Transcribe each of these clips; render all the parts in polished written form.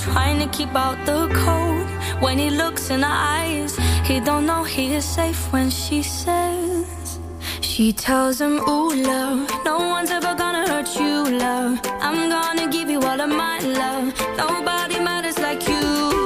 trying to keep out the cold. When he looks in her eyes, he don't know he is safe when she says, she tells him, ooh, love, no one's ever gonna hurt you, love. I'm gonna give you all of my love. Nobody matters like you.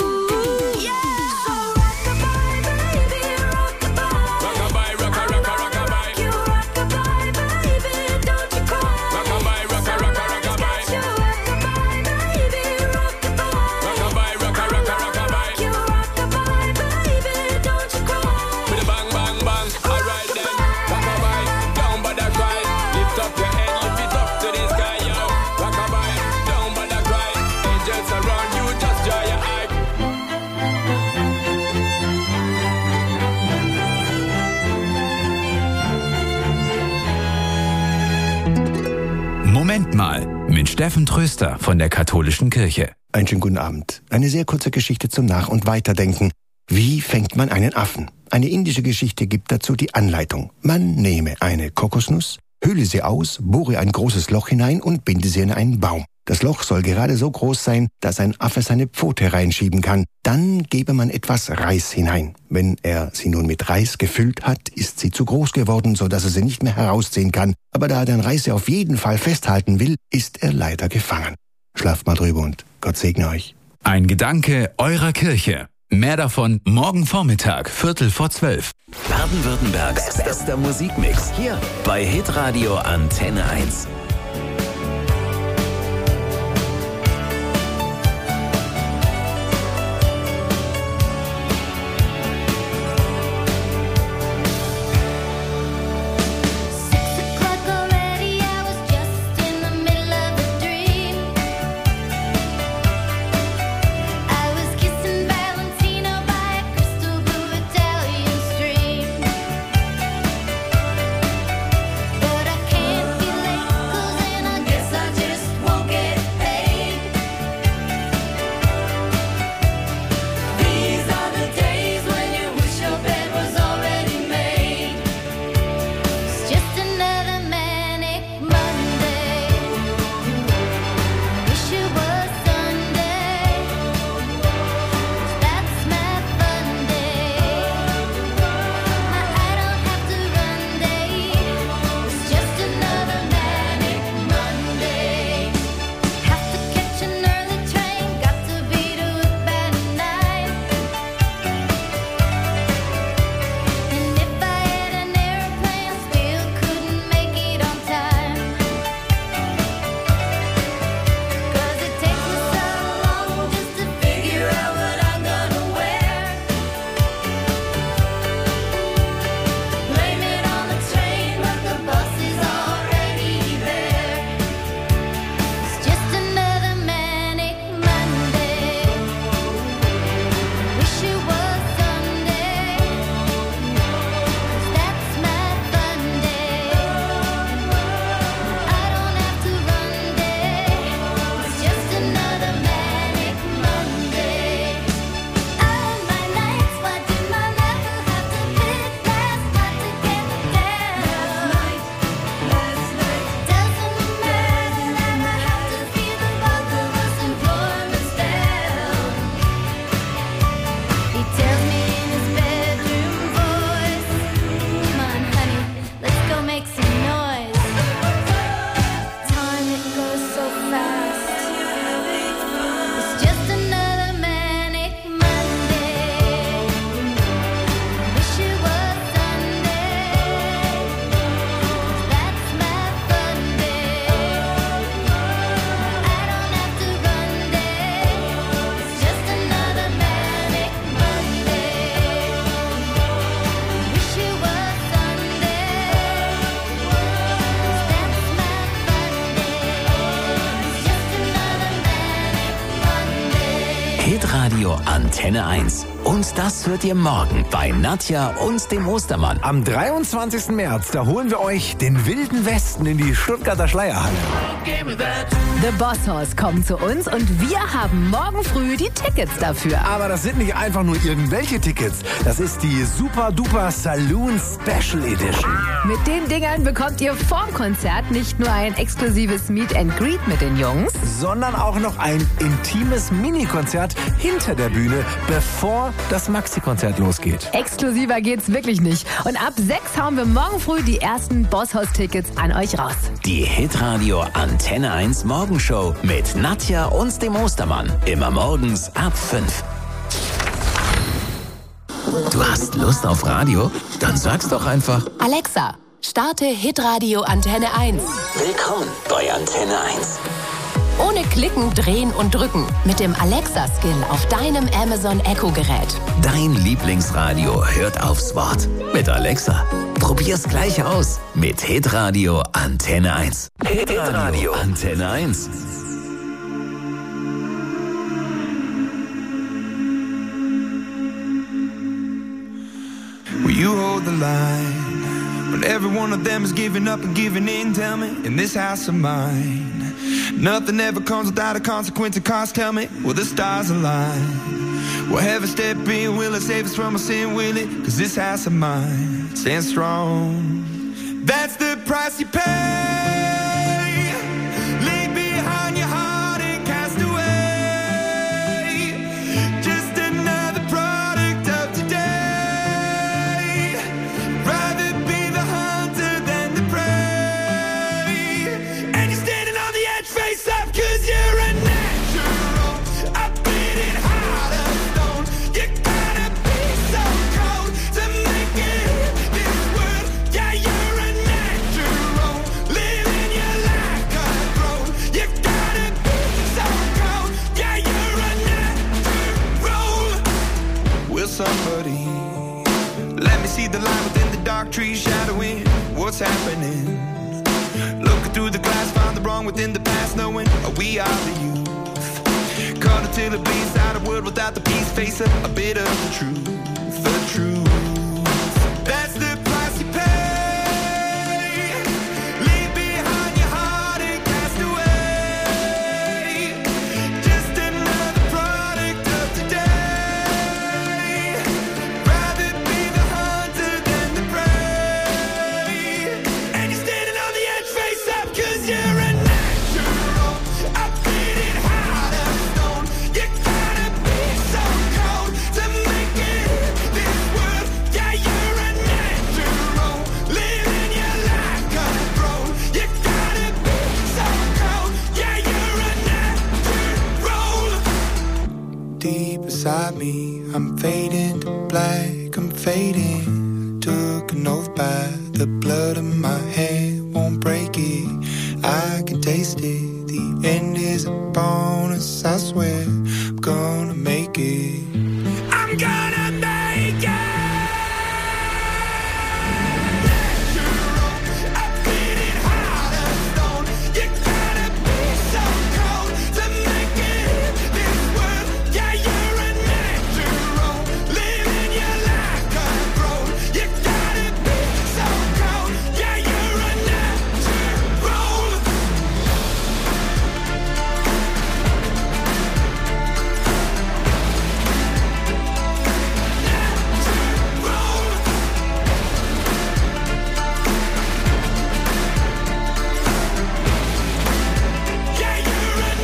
Moment mal, mit Steffen Tröster von der Katholischen Kirche. Einen schönen guten Abend. Eine sehr kurze Geschichte zum Nach- und Weiterdenken. Wie fängt man einen Affen? Eine indische Geschichte gibt dazu die Anleitung. Man nehme eine Kokosnuss, hülle sie aus, bohre ein großes Loch hinein und binde sie in einen Baum. Das Loch soll gerade so groß sein, dass ein Affe seine Pfote reinschieben kann. Dann gebe man etwas Reis hinein. Wenn er sie nun mit Reis gefüllt hat, ist sie zu groß geworden, sodass er sie nicht mehr herausziehen kann. Aber da er den Reis auf jeden Fall festhalten will, ist er leider gefangen. Schlaft mal drüber und Gott segne euch. Ein Gedanke eurer Kirche. Mehr davon morgen Vormittag, 11:45. Baden-Württembergs bester Musikmix. Hier bei Hitradio Antenne 1. Hitradio Antenne 1. Und das hört ihr morgen bei Nadja und dem Ostermann. Am 23. März, da holen wir euch den Wilden Westen in die Stuttgarter Schleierhalle. The Boss Hoss kommen zu uns und wir haben morgen früh die Tickets dafür. Aber das sind nicht einfach nur irgendwelche Tickets. Das ist die Super Duper Saloon Special Edition. Mit den Dingern bekommt ihr vorm Konzert nicht nur ein exklusives Meet and Greet mit den Jungs, sondern auch noch ein intimes Mini-Konzert hinter der Bühne, bevor das Maxi-Konzert losgeht. Exklusiver geht's wirklich nicht. Und ab 6 hauen wir morgen früh die ersten Boss Hoss Tickets an euch raus. Die Hitradio Antenne 1 Morgenshow mit Nadja und dem Ostermann. Immer morgens ab 5. Du hast Lust auf Radio? Dann sag's doch einfach. Alexa, starte Hitradio Antenne 1. Willkommen bei Antenne 1. Ohne Klicken, Drehen und Drücken. Mit dem Alexa-Skill auf deinem Amazon Echo-Gerät. Dein Lieblingsradio hört aufs Wort. Mit Alexa. Probier's gleich aus. Mit Hitradio Antenne 1. Hitradio Antenne 1. Will you hold the line when every one of them is giving up and giving in? Tell me, in this house of mine, nothing ever comes without a consequence and cost. Tell me, will the stars align? Will heaven step in? Will it save us from our sin? Will it? 'Cause this house of mine stands strong. That's the price you pay. Leave behind your heart and cast away. Just another product of today. Rather be the hunter than the prey. And you're standing on the edge, face up, 'cause you're a natural. I beat it hard as stone. You gotta be so cold to make it in this world. Yeah, you're a natural. Living your life control. You gotta be so cold. Yeah, you're a natural. Will somebody let me see the light within the dark trees shadowing what's happening? Looking through the glass, find the wrong within the past, knowing we are the youth. Caught until it bleeds out a world without the peace. Face a bit of the truth, the truth. That's the price you pay. Leave behind your heart and cast away. Just another product of today. Rather be the hunter than the prey. And you're standing on the edge, face up, 'cause you're a natural. I beat it hard as stone. You gotta be so cold to make it in this world. Yeah, you're a natural. Living your life control. You gotta be so cold. Yeah, you're a natural. Deep inside me, I'm fading to black, I'm fading. Took an oath by the blood in my hand, won't break it. I can taste it. The end is a bonus, I swear. I'm gonna make it. I'm gonna make it. Natural, I beat it hard as stone. You gotta be so cold to make it in this world. Yeah, you're a natural. Living your life control. You gotta be so cold. Yeah, you're a natural. Yeah, you're a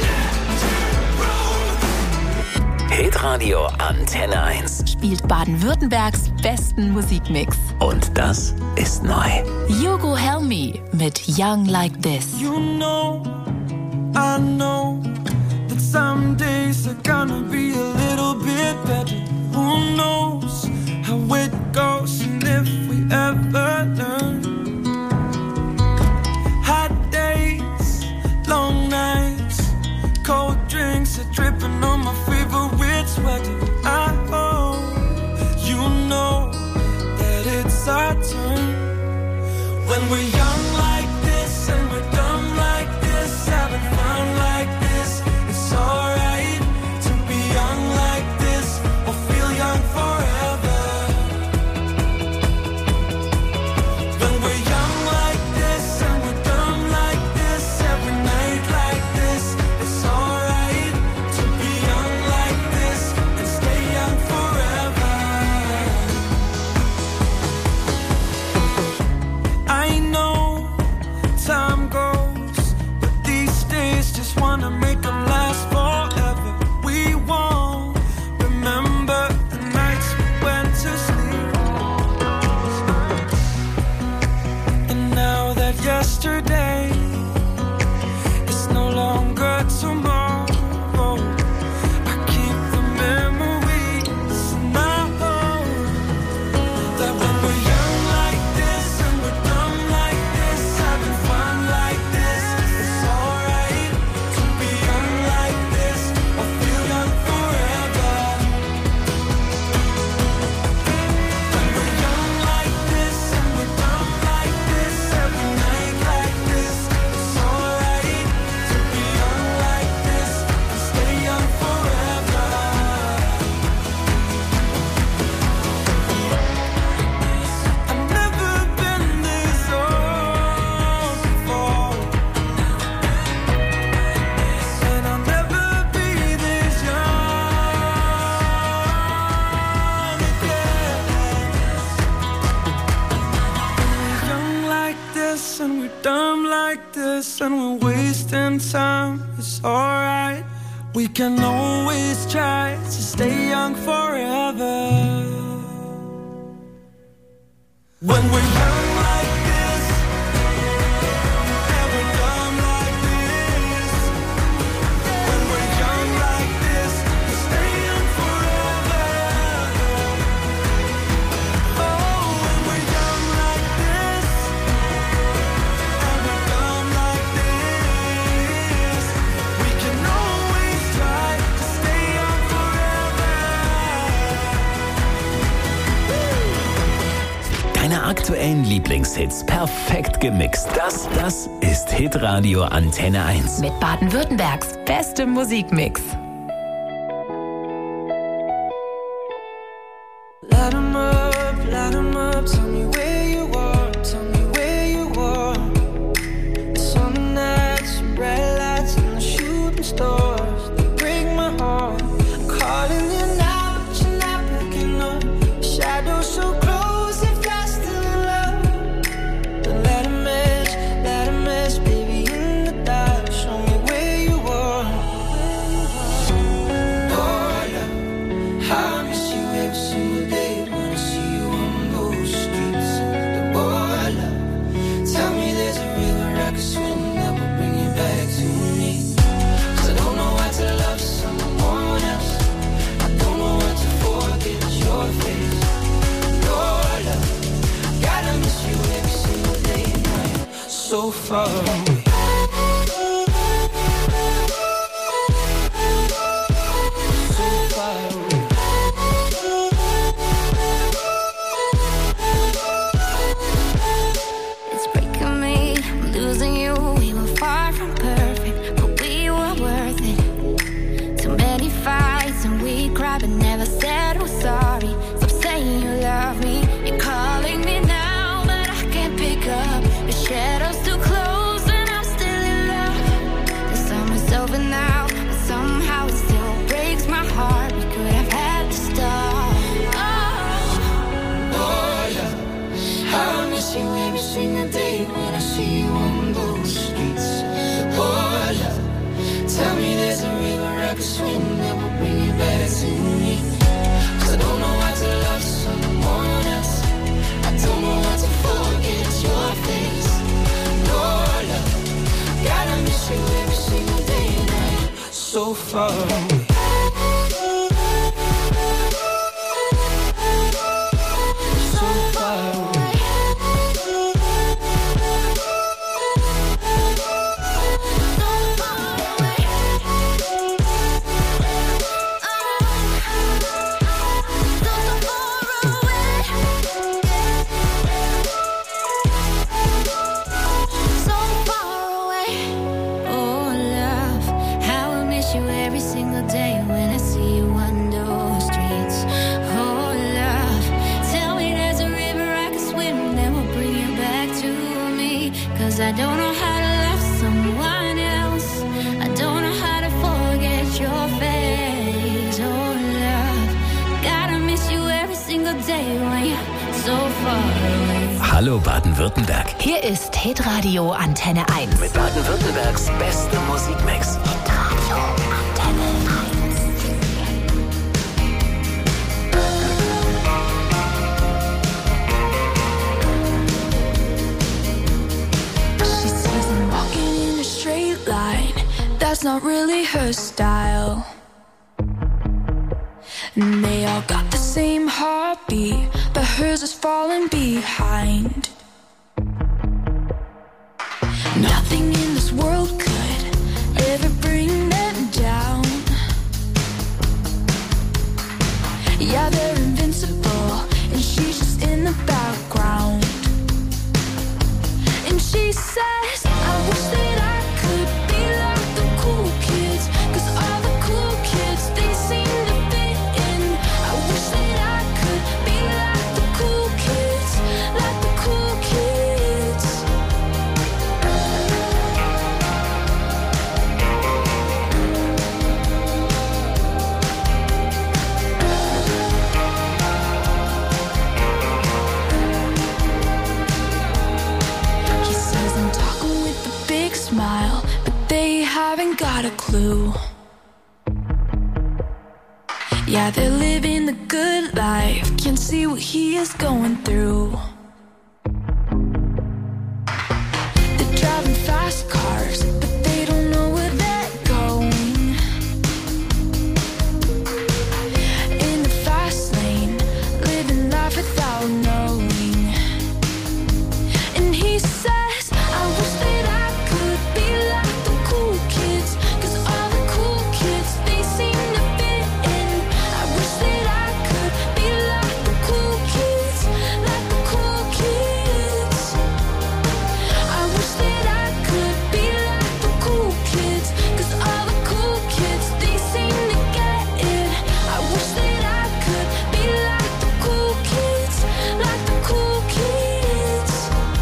natural. Hitradio Antenne 1. Spielt Baden-Württembergs besten Musikmix. Und das ist neu. Hugo Helmy mit Young Like This. You know, I know that some days are gonna be a little bit better. Who knows how it goes and if we ever learn. Hot days, long nights, cold drinks are dripping on my favorite sweater. I hope you know that it's our turn. When we're young like this and we're dumb like this, having fun like this, it's alright to be young like this or feel young forever. We can always try to stay young forever. When we're young like this, and we're dumb like this. When we're young like this, we stay young forever. Oh, when we're young like this, and we're dumb like this, we can always try to stay young forever. Deine aktuellen Lieblingshits perfekt gemixt. Das ist Hitradio Antenne 1. Mit Baden-Württembergs bestem Musikmix. Light 'em up, tell me where you are, tell me where you are. The summer nights, the bright lights, and the shooting stars, they break my heart. I'm calling you now, but you're not picking up. The shadows so close, if you're still in love. But let 'em match, baby, in the dark. Show me where you are. Oh, love, how I miss you every single day when I see you on those streets. Oh, love, tell me there's a river I could swim that will bring you back to me. 'Cause I don't know how to love someone else. I don't know how to forget your face. Oh, love, gotta miss you every single day and night. So far away. So far away. It's breaking me, I'm losing you. We were far from perfect, but we were worth it. Too many fights and we cried, but never said we're sorry. Stop saying you love me. You're calling me now, but I can't pick up. The shadows too close and I'm still in love. The summer's over now, but somehow it still breaks my heart. We could have had to start. Oh, love, how I miss you every single day when I see you on those streets. Oh, love, tell me there's a river I could swim that will bring you back to me. 'Cause I don't know how to love someone else. I don't know how to forget your face. No, love, gotta miss you every single day and night. So far away. So far away. So far away. Oh, love, how I miss you every single day when I see you on those streets. Oh, love, tell me there's a river I can swim that will bring you back to me. 'Cause I don't know how to love someone else. I don't know how to forget your face. Oh, love, gotta miss you every single day when you're so far away. Hallo Baden-Württemberg. Hier ist Hitradio Antenne 1. Mit Baden-Württembergs bestem Musikmix. Hitradio Antenne 1. She sees him walking in a straight line. That's not really her style. And they all got the same heartbeat, but hers is falling behind. Nothing in this world could ever bring them down. Yeah, they're invincible, and she's just in the background. And she says, I wish that I could be like the cool kids, 'cause all the cool kids, they seem to fit in. I wish that I could be like the cool kids, like the cool kids. He says I'm talking with a big smile, but they haven't got a clue. Yeah, they're living the good life. Can't see what he is going through. They're driving fast cars, but they don't know where they're going. In the fast lane, living life without knowing. And he says, I wish that I could be like the cool kids, 'cause all the cool kids, they seem to fit in. I wish that I could be like the cool kids, like the cool kids. I wish that I could be like the cool kids, 'cause all the cool kids, they seem to get it. I wish that I could be like the cool kids, like the cool kids.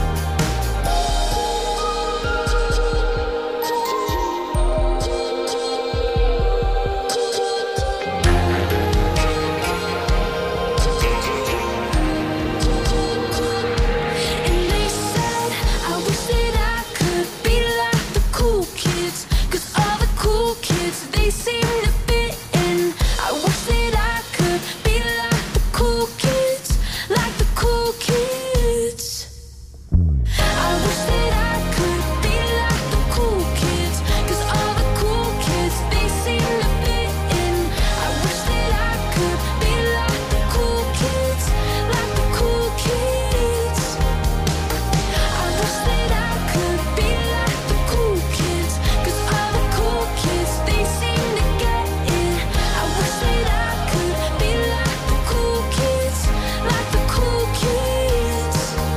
And they said, I wish that I could be like the cool kids, 'cause all the cool kids, they seem to fit in. I wish that I could be like the cool kids, like the cool kids. I wish that I could be like the cool kids, 'cause all the cool kids, they seem to fit in. I wish that I could be like the cool kids, like the cool kids. I wish that I could be like the cool kids, 'cause all the cool kids, they seem to get it. I wish that I could be like the cool kids, like the cool kids.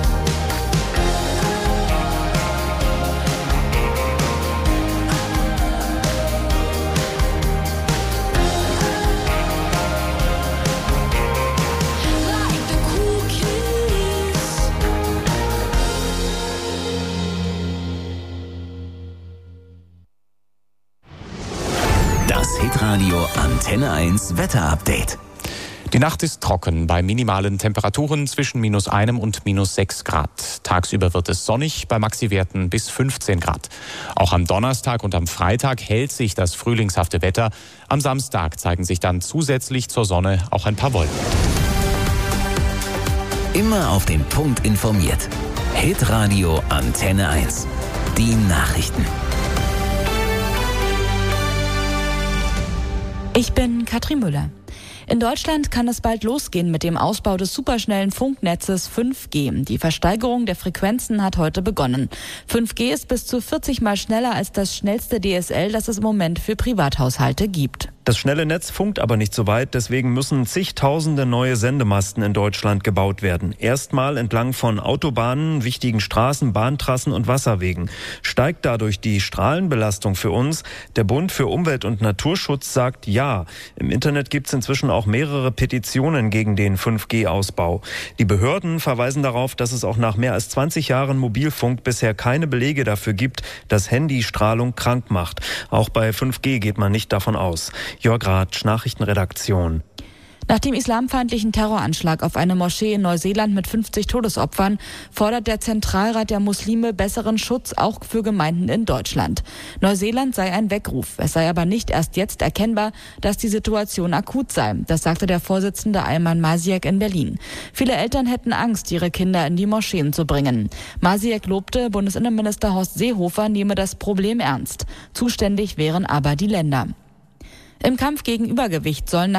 Like the cool kids. Das Hitradio Antenne 1 Wetterupdate. Die Nacht ist trocken bei minimalen Temperaturen zwischen -1 und -6 Grad. Tagsüber wird es sonnig bei Maxiwerten bis 15 Grad. Auch am Donnerstag und am Freitag hält sich das frühlingshafte Wetter. Am Samstag zeigen sich dann zusätzlich zur Sonne auch ein paar Wolken. Immer auf den Punkt informiert. Hitradio Antenne 1. Die Nachrichten. Ich bin Katrin Müller. In Deutschland kann es bald losgehen mit dem Ausbau des superschnellen Funknetzes 5G. Die Versteigerung der Frequenzen hat heute begonnen. 5G ist bis zu 40 Mal schneller als das schnellste DSL, das es im Moment für Privathaushalte gibt. Das schnelle Netz funkt aber nicht so weit, deswegen müssen zigtausende neue Sendemasten in Deutschland gebaut werden. Erstmal entlang von Autobahnen, wichtigen Straßen, Bahntrassen und Wasserwegen. Steigt dadurch die Strahlenbelastung für uns? Der Bund für Umwelt und Naturschutz sagt ja. Im Internet gibt es inzwischen auch mehrere Petitionen gegen den 5G-Ausbau. Die Behörden verweisen darauf, dass es auch nach mehr als 20 Jahren Mobilfunk bisher keine Belege dafür gibt, dass Handystrahlung krank macht. Auch bei 5G geht man nicht davon aus. Jörg Ratsch, Nachrichtenredaktion. Nach dem islamfeindlichen Terroranschlag auf eine Moschee in Neuseeland mit 50 Todesopfern fordert der Zentralrat der Muslime besseren Schutz auch für Gemeinden in Deutschland. Neuseeland sei ein Weckruf. Es sei aber nicht erst jetzt erkennbar, dass die Situation akut sei. Das sagte der Vorsitzende Ayman Masiek in Berlin. Viele Eltern hätten Angst, ihre Kinder in die Moscheen zu bringen. Masiek lobte, Bundesinnenminister Horst Seehofer nehme das Problem ernst. Zuständig wären aber die Länder. Im Kampf gegen Übergewicht sollen